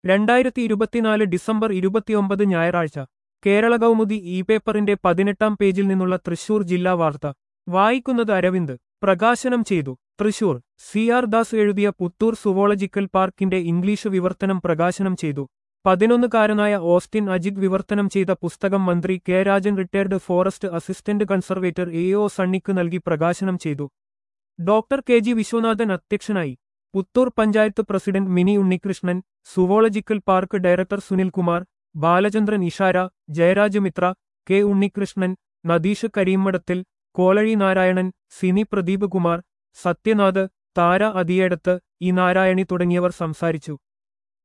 2024 December 29 ഞായറാഴ്ച Kerala Kaumudi E പേപ്പറിന്റെ 18-ാം പേജിൽ നിന്നുള്ള തൃശൂർ ജില്ലാ വാർത്ത വായിക്കുന്നത് അരവിന്ദ് പ്രകാശനം ചെയ്തു. തൃശൂർ സി ആർ ദാസ് എഴുതിയ പുത്തൂർ സുവോളജിക്കൽ പാർക്കിന്റെ ഇംഗ്ലീഷ് വിവർത്തനം പ്രകാശനം ചെയ്തു. 11-കാരനായ ഓസ്റ്റിൻ അജിത് വിവർത്തനം ചെയ്ത പുസ്തകം മന്ത്രി K Rajan retired forest assistant conservator A O സണ്ണിക്ക് നൽകി പ്രകാശനം ചെയ്തു. ഡോക്ടർ കെ ജി വിശ്വനാഥൻ അധ്യക്ഷനായി. Puthur panchayat president Mini Unnikrishnan, zoological park director Sunilkumar, Balachandran Ishara, Jayaraj Mitra, K Unnikrishnan, Nadeesh കരീമഠത്തിൽ, കോളഴി നാരായണൻ, സിനി പ്രദീപ് കുമാർ, സത്യനാഥ്, താര അതിയേടത്ത്, ഇ നാരായണി തുടങ്ങിയവർ സംസാരിച്ചു.